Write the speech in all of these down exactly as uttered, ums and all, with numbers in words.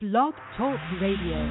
Blog Talk Radio.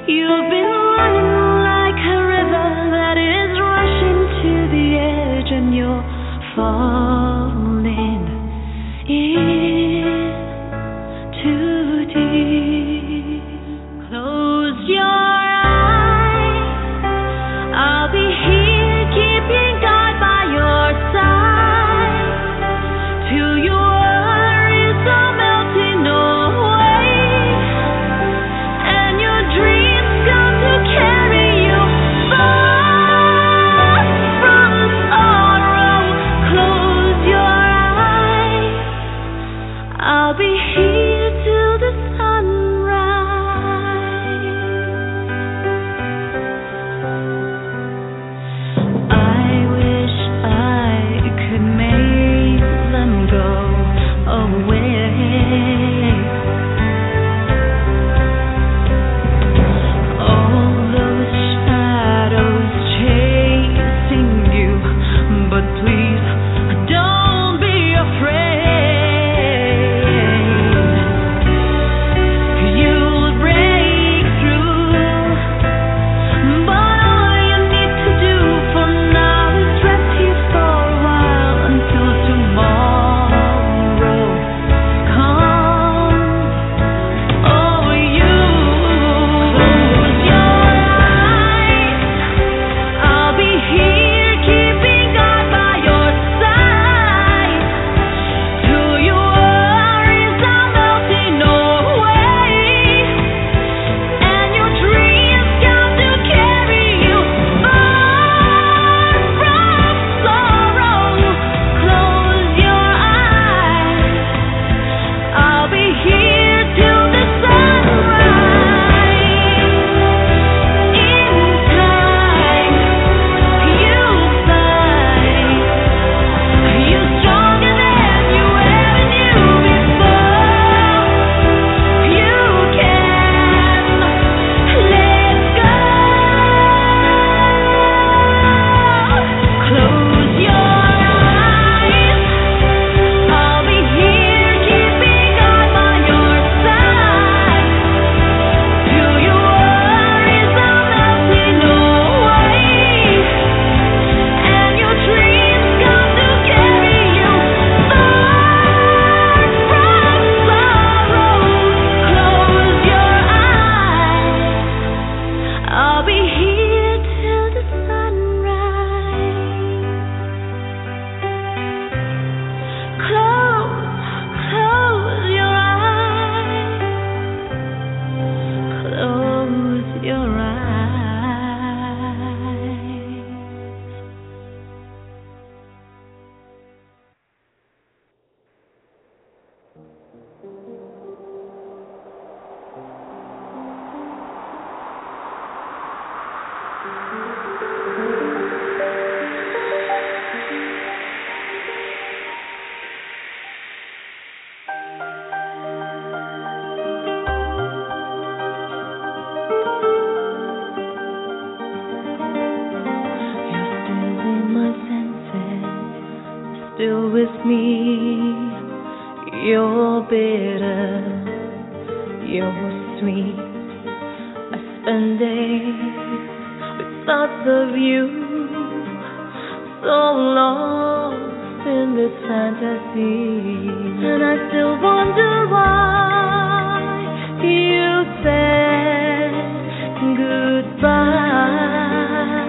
You've been running like a river that is rushing to the edge, and you're falling in too deep. Close your eyes. I'll be here keeping guard by your side till your worries are melting away and your dreams come to carry you far from sorrow. Close your eyes. I'll be here till the sunrise. I wish I could make them go away. All those shadows chasing you, but please don't be afraid. You'll break through, but all you need to do for now is rest here for a while until tomorrow comes. Oh, you close your eyes. I'll be here keeping guard by your side till your worries are melting away and your dreams come to carry you far from sorrow. Close your eyes. I'll be here till the sunrise. In time, you'll find you're stronger than you ever knew before. You can let go. Close your eyes. I'll be here keeping guard by your side till your worries are melting away and your dreams come to carry you far from sorrow. Close your eyes. I'll be here till the sunrise. Close, close your eyes. Close your eyes. You're still in my senses, still with me. You're bitter, you're sweet. I spend days with thoughts of you, so lost in this fantasy, and I still wonder why you said goodbye.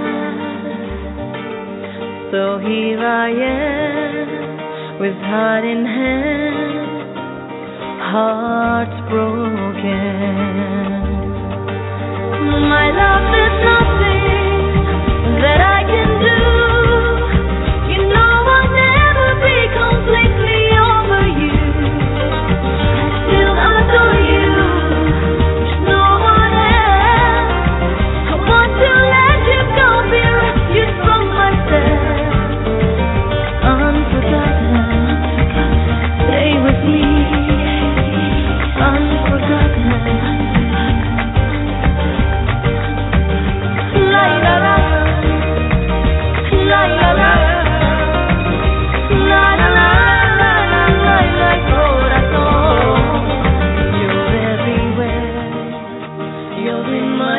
So here I am, with heart in hand, heart broken. My love, there's nothing that I can do. You know I'll never be completely over you. I still adore you. There's no one else. I want to let you go, be rescued from myself. Unforgotten, stay with me. Unforgotten.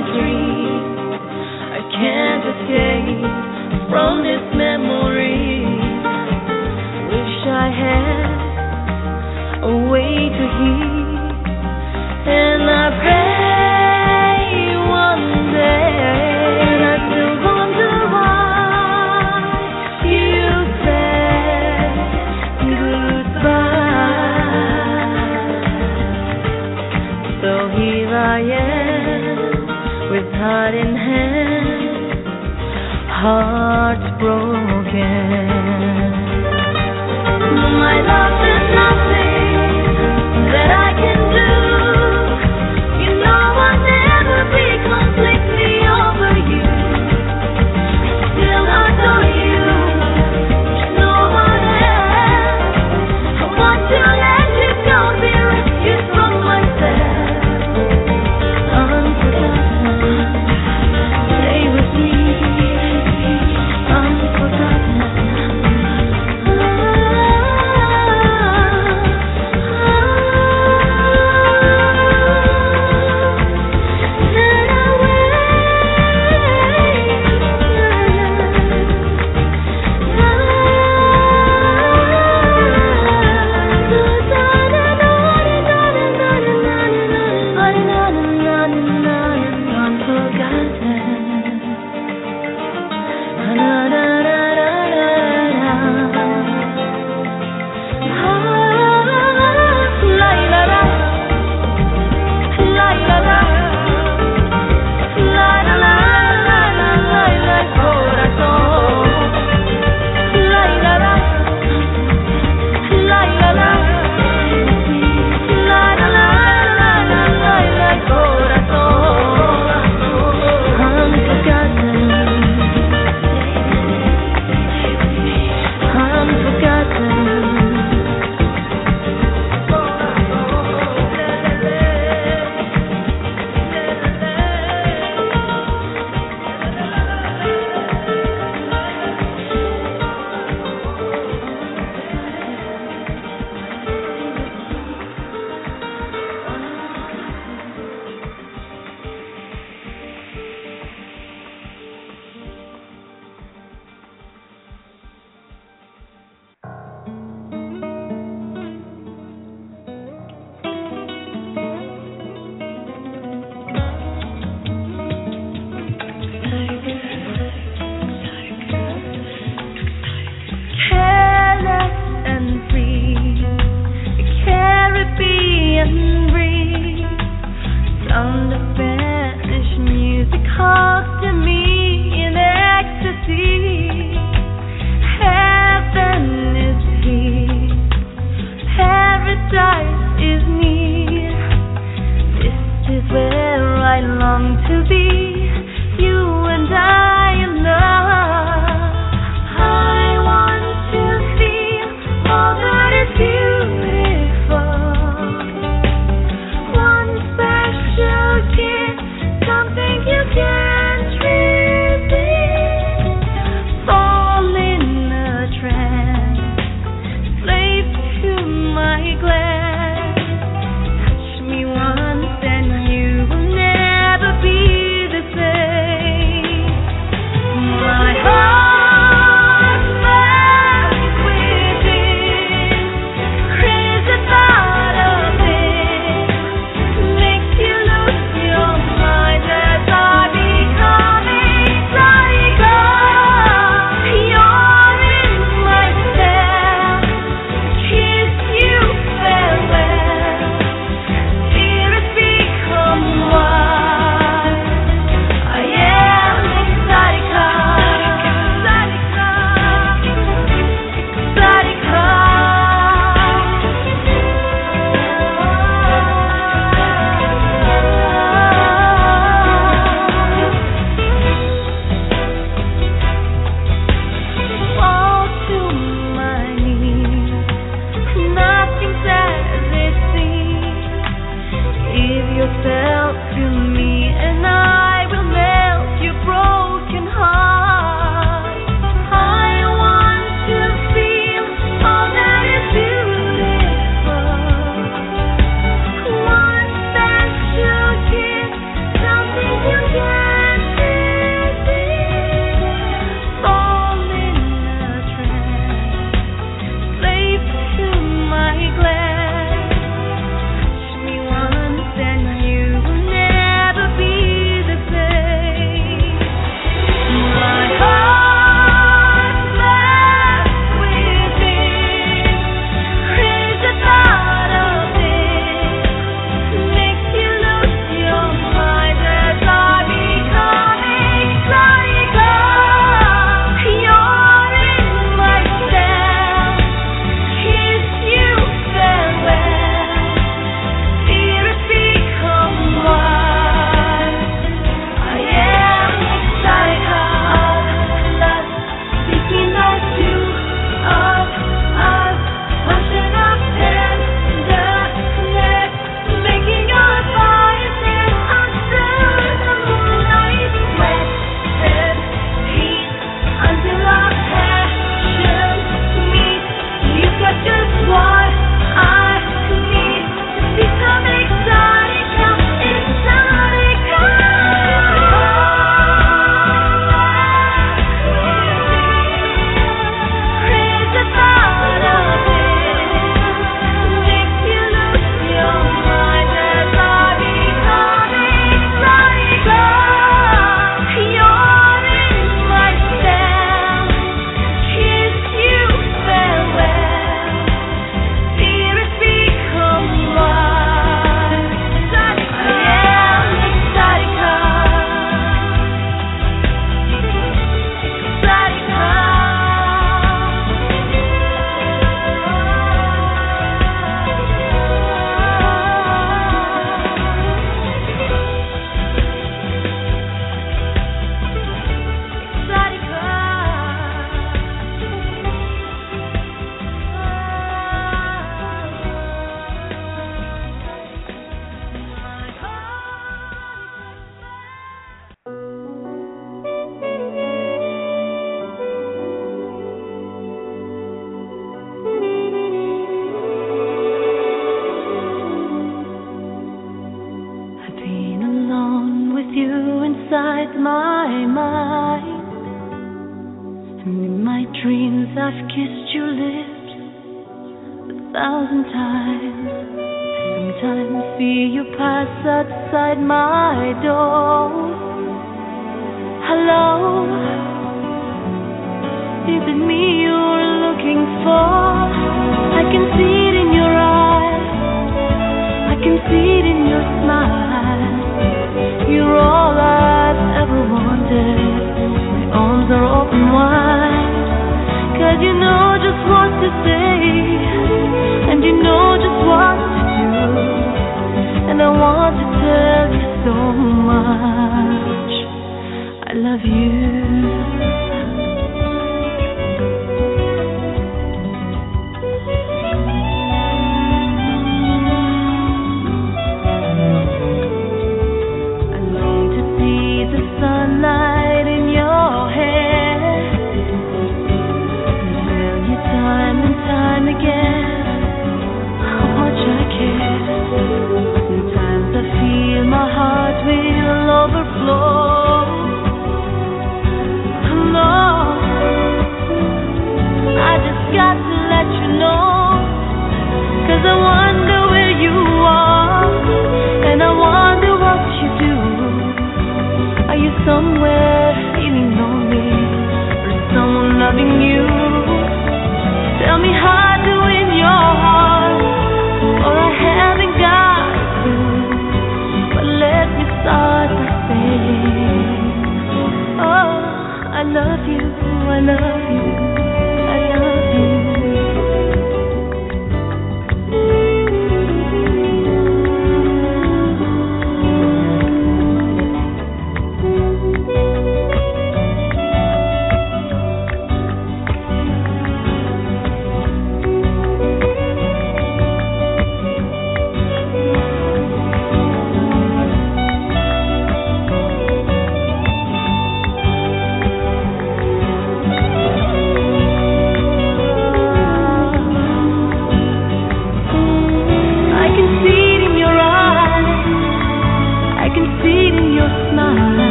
dream. I can't escape from this memory. Wish I had a way to heal, and I pray one day. And I still wonder why you said goodbye. So here I am, with heart in hand, heart broken. My love, there's nothing that I can do. You know I'll never be completely over you. Still adore you. Just know I am. I want to let you go, be rescued from myself. Unforgotten, stay with me. Unforgotten. inside my mind. And in my dreams I've kissed your lips a thousand times. I sometimes see you pass outside my door. Hello, is it me you're looking for? I can see it in your eyes, I can see it in your smile. You're all I've ever wanted. My arms are open wide, 'cause you know just what to say, and you know just what to do. And I want to tell you so much, I love you. Sunlight in your hair, and tell you time and time again how much I care. Sometimes I feel my heart will overflow. Lord, I just got to let you know, 'cause I wonder where you are, and I wonder what you do. Are you somewhere feeling lonely, or is someone loving you? Tell me how to win your heart, or I haven't got a clue. But let me start by saying, oh, I love you, I love you, I love you.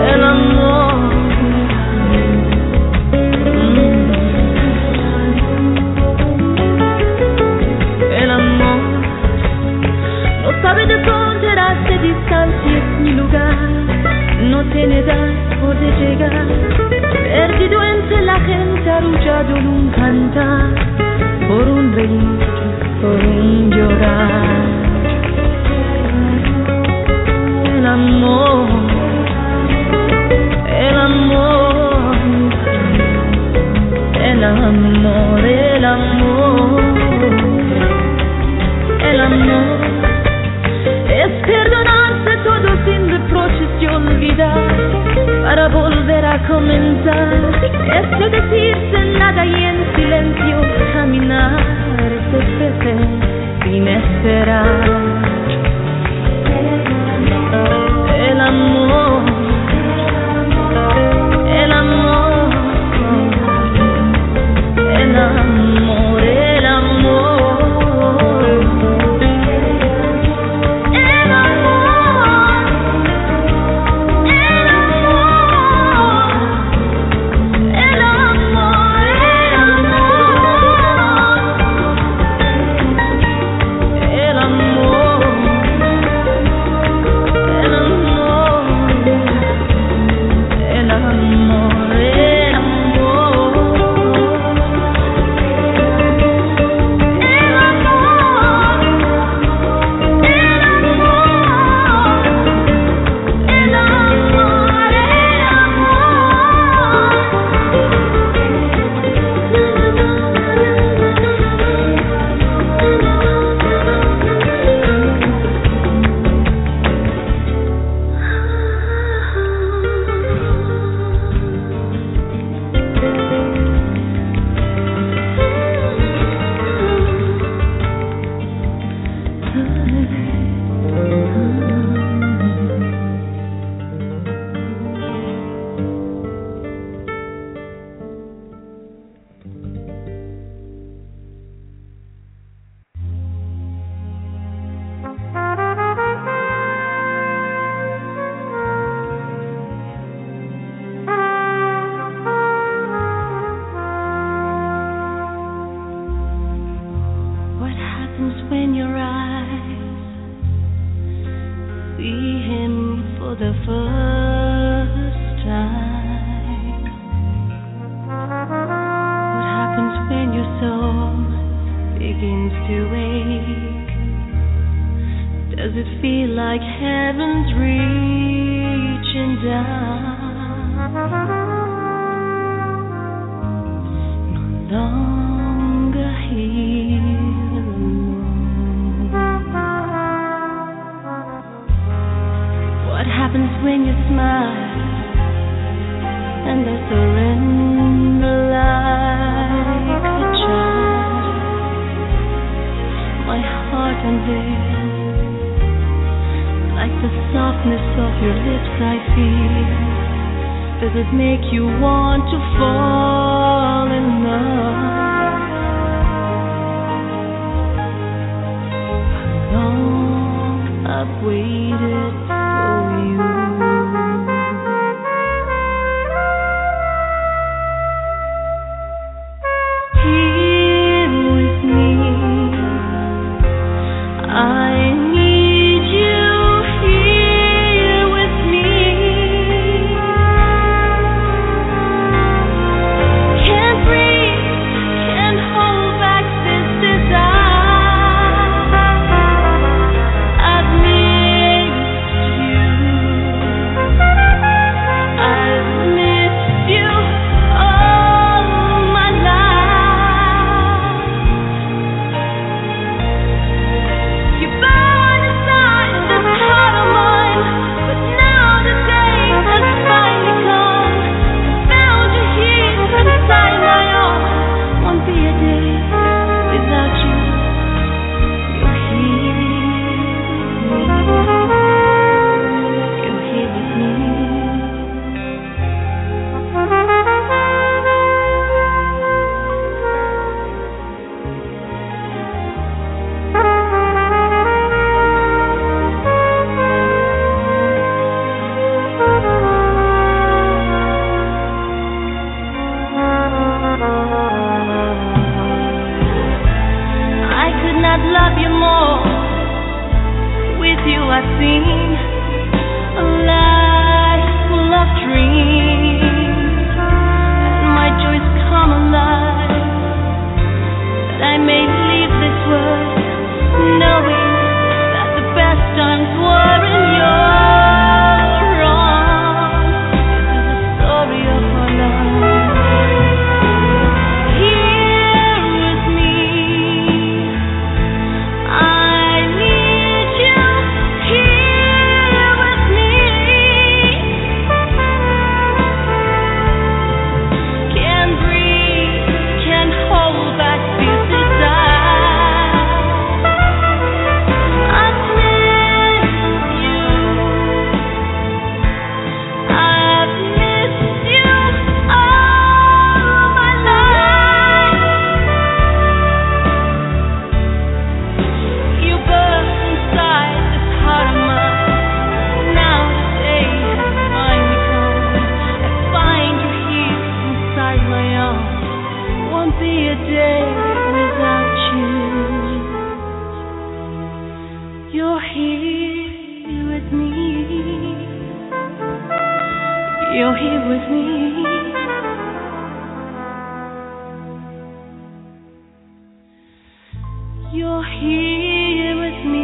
el amor. El amor no sabe de dónde las distancias ni lugar, no tiene edad por de llegar, perdido entre la gente, arrullado en un cantar, por un reír, por un llorar. El amor, el amor, el amor, el amor, el amor es perdonarse todo sin reproches y olvidar para volver a comenzar, es de decirse nada y en silencio caminar, es de sin esperar. El amor, el amor, el amor, el amor, el amor, el amor, el amor, el amor, el amor. El amor, el amor, el amor, el amor, el amor, what happens when your eyes see him for the first time? What happens when your soul begins to ache? Does it feel like heaven's reaching down? No longer here alone. What happens when you smile and I surrender like a child? My heart unveils, like the softness of your lips I feel. Does it make you want to fall in love? How long I've waited for you. Here with me, I need you here with me. Can't breathe, can't hold back this desire. I've missed you're here with me. You're here with me.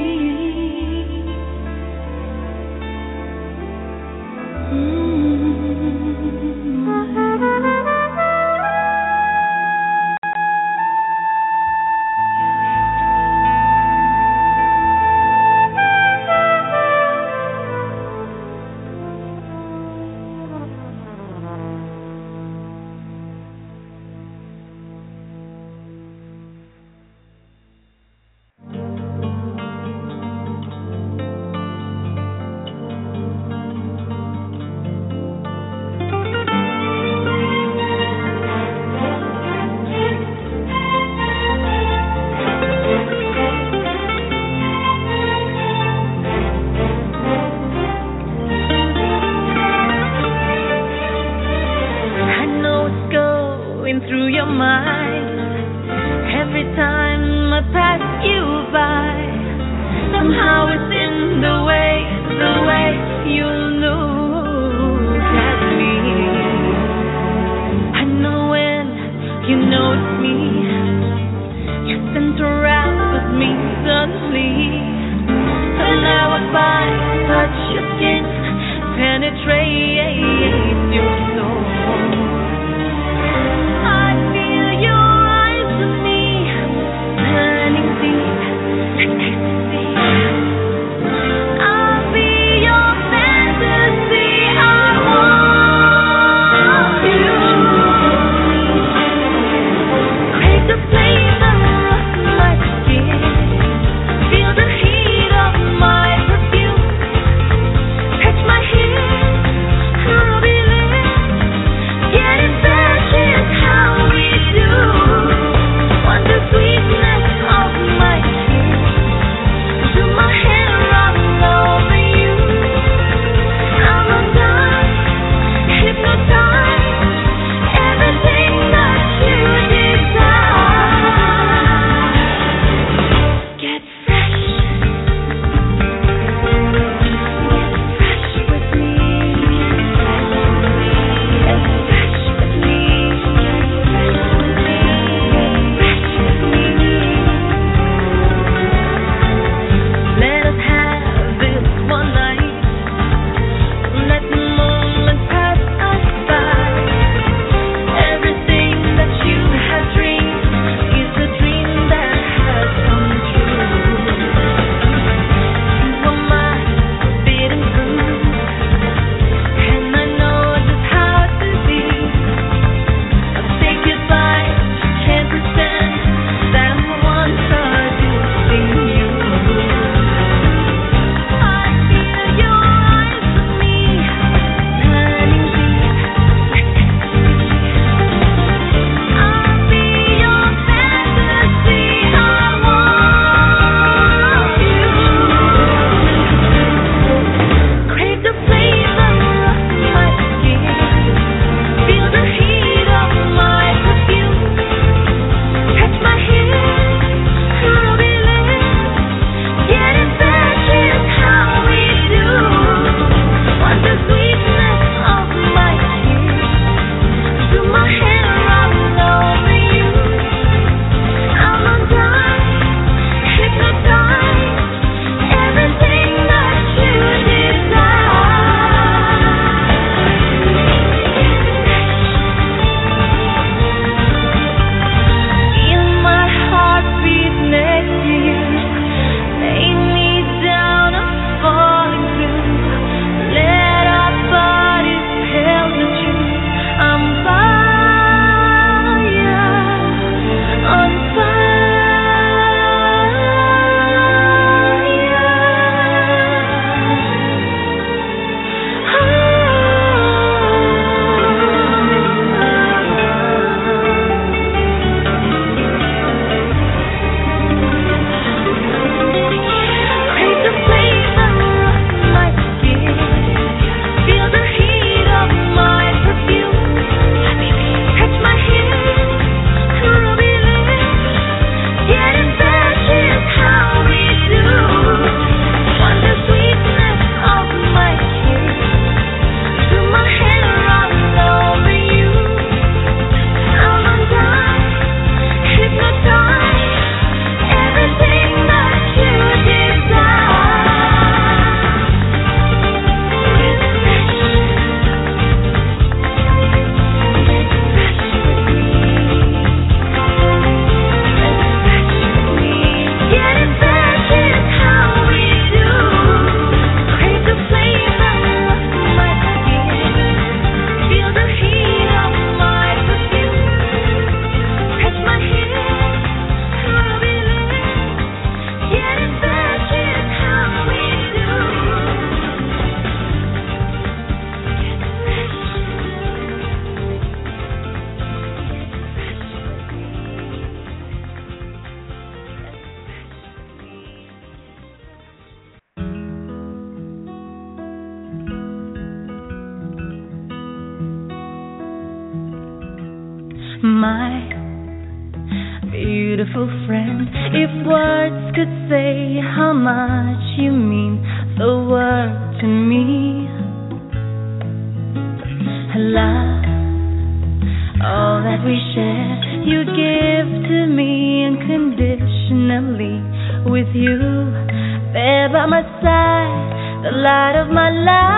Through your mind, every time I pass you by, somehow it's in the way, the way you look at me. I know when you notice me, you interact with me suddenly, and now I find touch your skin penetrates your soul. my beautiful friend. If words could say how much you mean the word to me, love, all that we share, you give to me unconditionally. With you there by my side, the light of my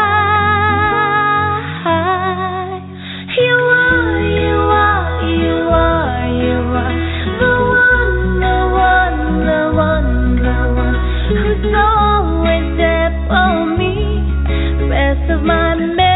life. You are, you are, you are, you are the one, the one, the one, the one who's always there for me, the best of my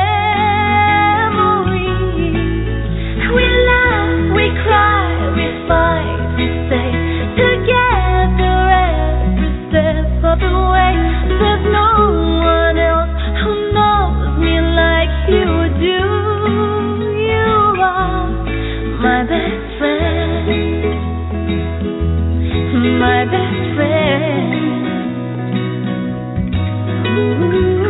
memories. We laugh, we cry, we fight, we stay together every step of the way. There's no one else who knows me like you do. You are my best friend, my best friend. Ooh.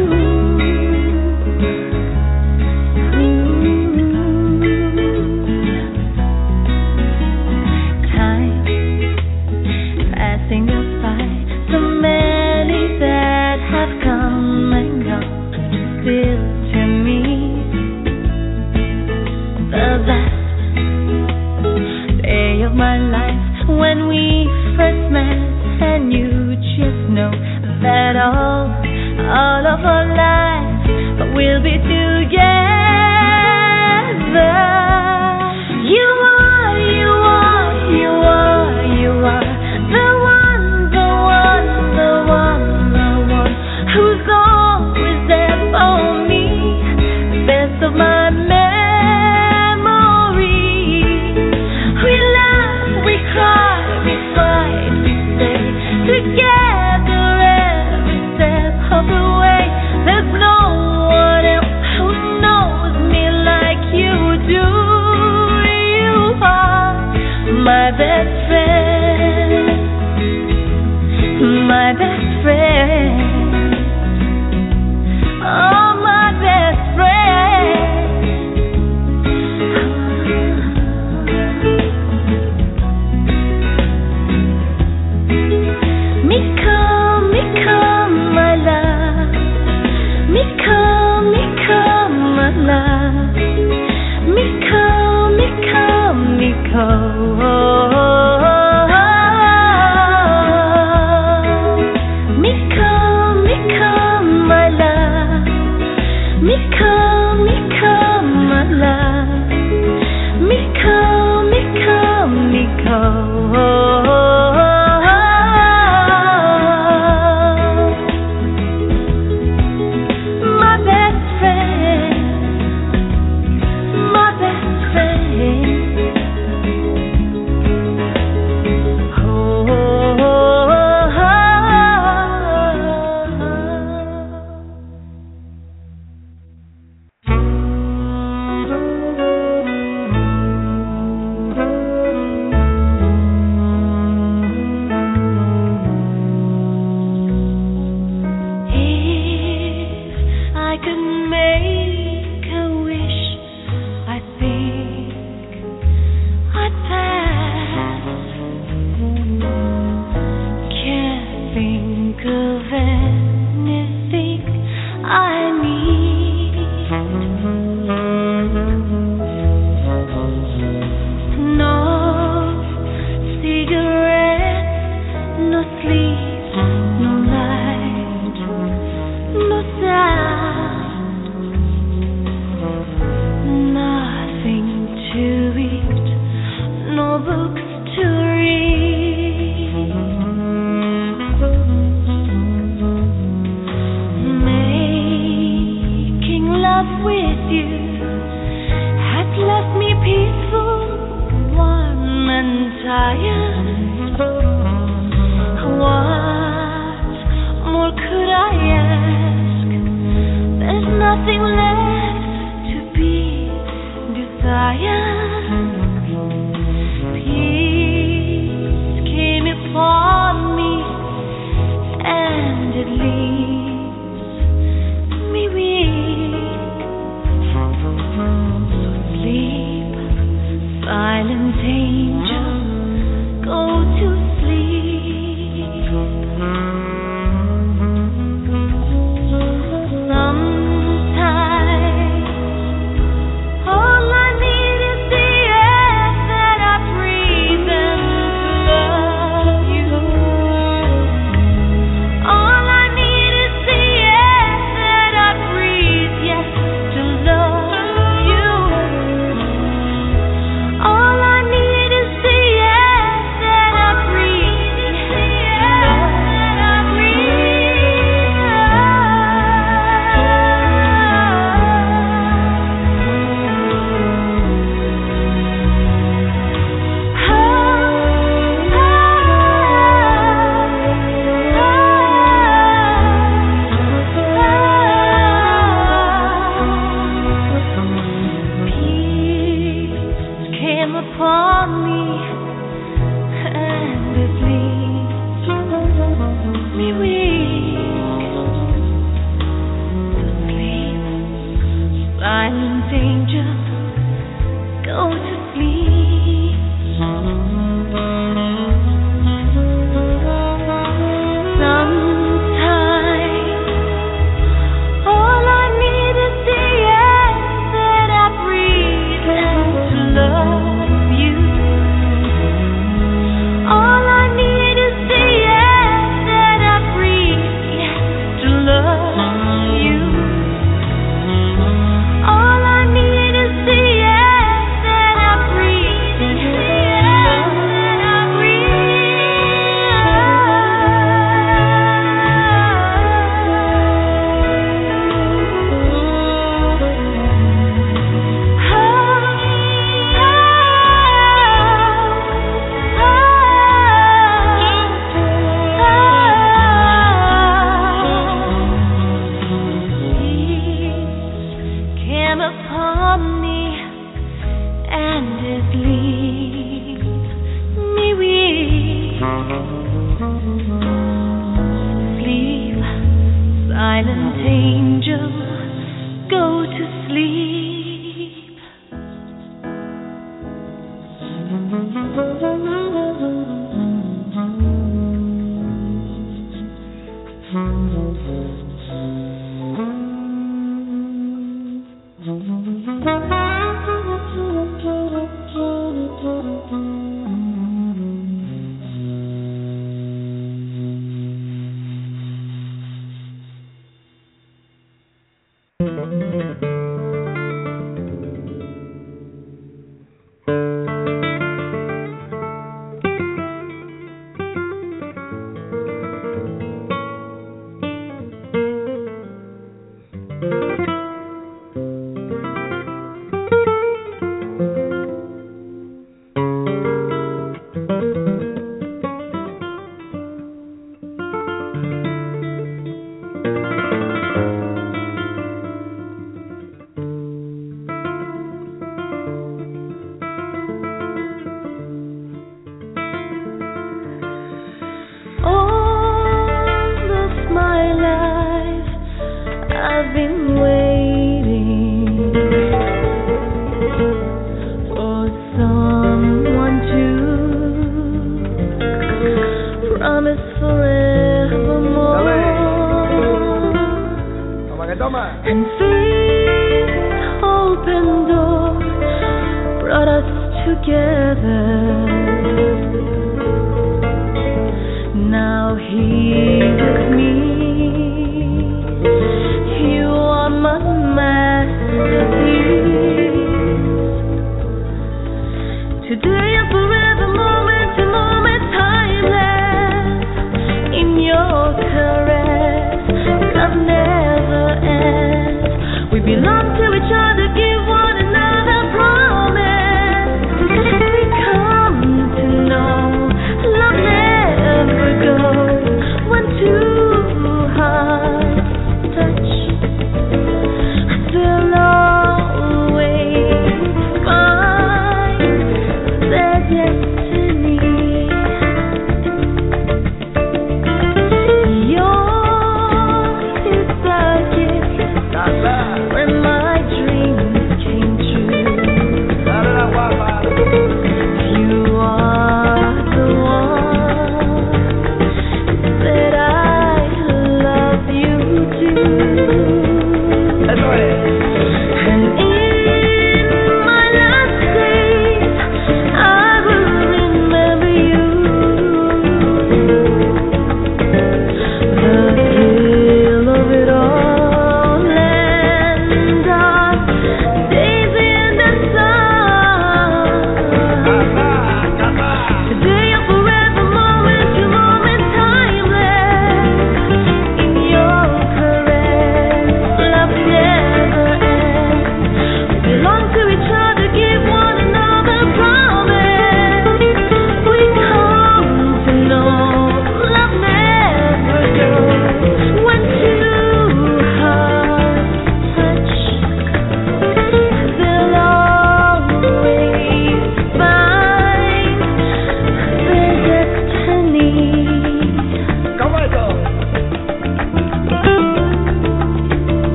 When we first met and you just know that all, all of our lives will be together. You are, you are, you are, you are the one, the one, the one, the one who's always there for me, the best of my memories. We laugh, we cry, together every step of the way. There's no one else who knows me like you do. You are my best friend, my best friend, oh my best friend. Miko, Miko, my love. Miko, Miko, my love. Miko, Miko, Miko. Miko, Miko, my love. Miko, Miko, my love. Miko, Miko, Miko. I upon me and it leaves me weak to sleep. Silent angel, go to sleep. Sometimes all I need is the air that I breathe and to love you. All I need is the air that I breathe to love you. All I need is the air that I breathe, the air that I came upon me and it leaves me weak. Sleep, silent angel, go to sleep. And faith, open door brought us together. Now here with me, you are my masterpiece. Today and forever, moment to moment, timeless in your caress. Love never ends. We belong to each other, give one another promise. We come to know love never goes.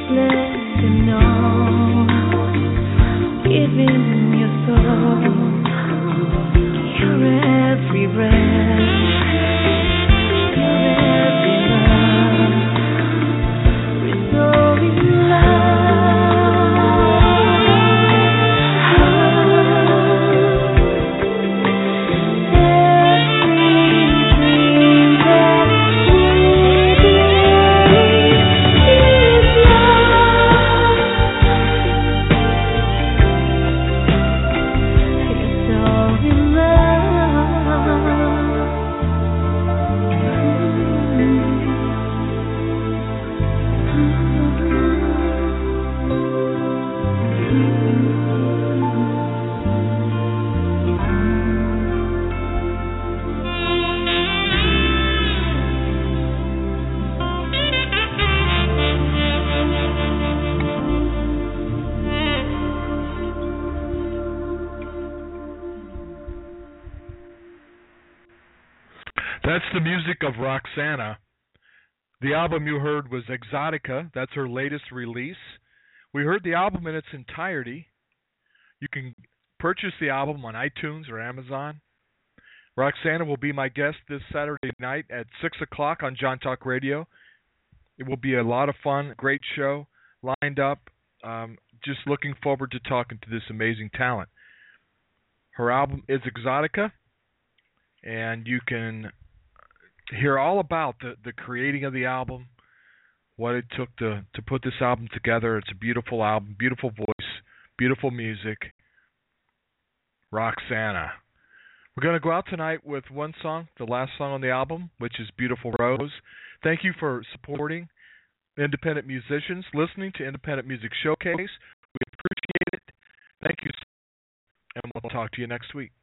let him know. Give him your soul, your every breath, your every love. Restore in love. That's the music of Roxana. The album you heard was Exotica. That's her latest release. We heard the album in its entirety. You can purchase the album on iTunes or Amazon. Roxana will be my guest this Saturday night at six o'clock on John Talk Radio. It will be a lot of fun, great show lined up. Um, just looking forward to talking to this amazing talent. Her album is Exotica, and you can hear all about the, the creating of the album, what it took to, to put this album together. It's a beautiful album, beautiful voice, beautiful music. Roxana. We're going to go out tonight with one song, the last song on the album, which is Beautiful Rose. Thank you for supporting independent musicians, listening to Independent Music Showcase. We appreciate it. Thank you, and we'll talk to you next week.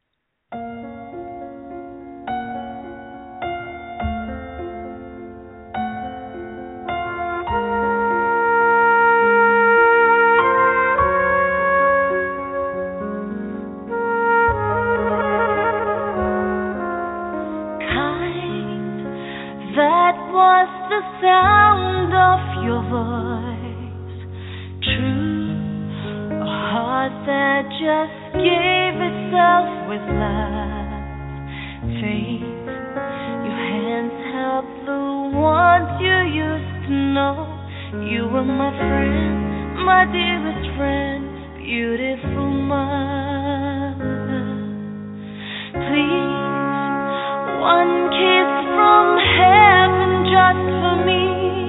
Sound of your voice, true, a heart that just gave itself with love, faith, your hands held the ones you used to know. You were my friend, my dearest friend, beautiful mother. Please, one kiss from heaven just for me.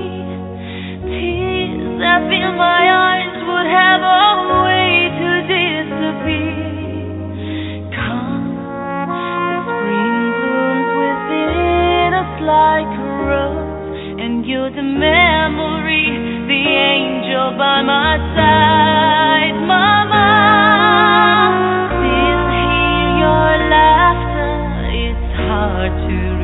Tears that fill my eyes would have a way to disappear. Come, the spring blooms within us like a rose, and you're the memory, the angel by my side, Mama. Still hear your laughter, it's hard to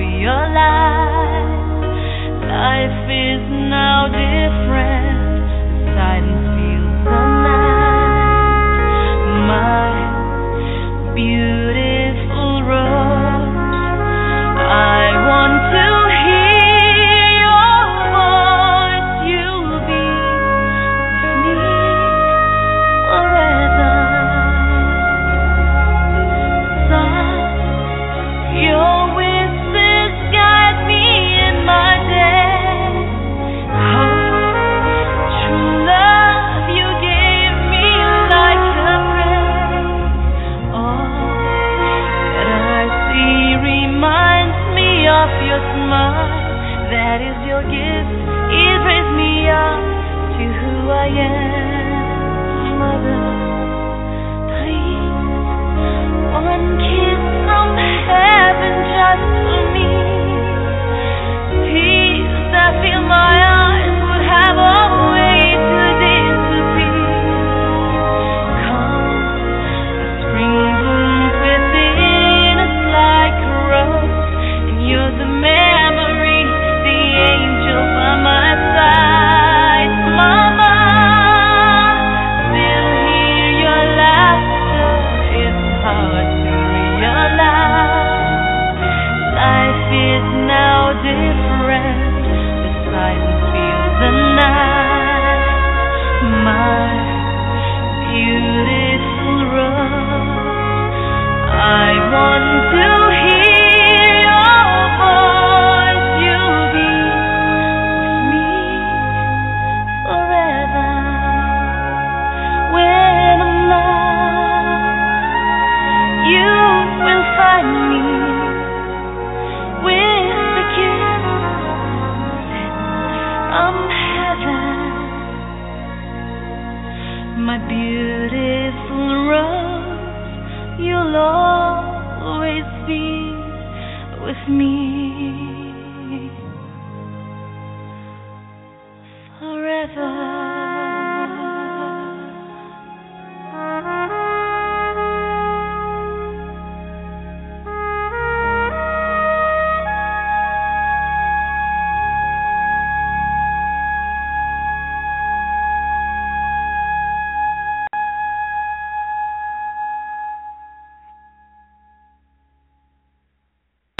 beautiful rose, you'll always be with me.